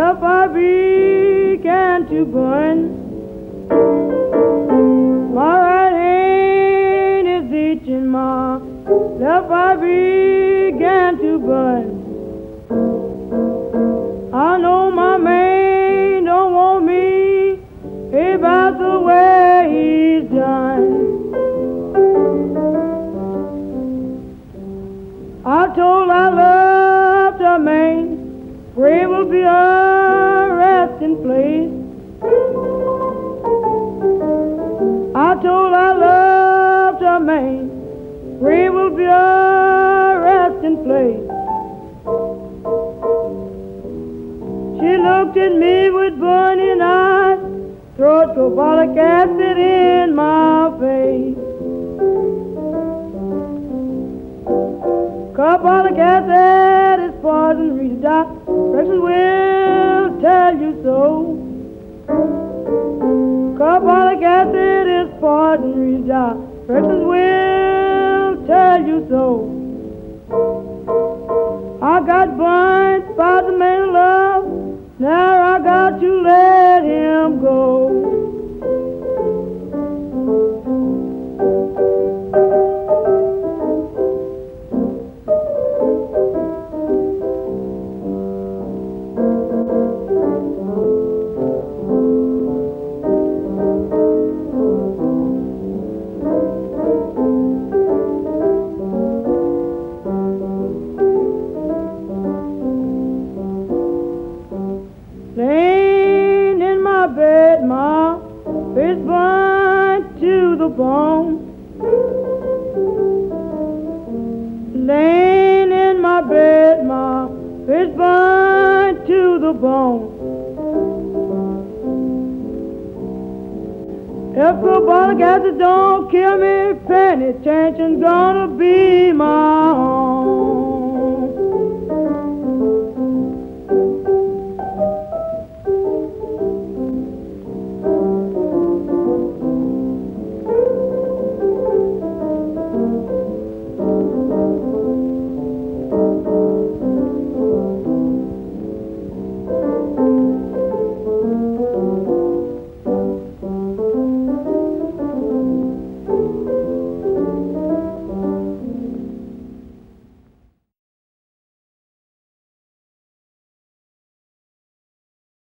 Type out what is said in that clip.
If I began to burn, my right hand is itching, ma. If I began to burn, I know my man don't want me about the way he's done. I told I loved a man, grave will be a resting place. I told I loved a man, grave will be a resting place. She looked at me with burning eyes, throwed carbolic acid in my face. Carbolic acid is poison, read the directions will tell you so. Carbolic acid is poison, read the directions will tell you so. I got burned by the man of love, now I got to let him go. Laying in my bed, ma, it's burnt to the bone. Laying in my bed, ma, it's burnt to the bone. If carbolic acid don't kill me, penitentiation's gonna be my home.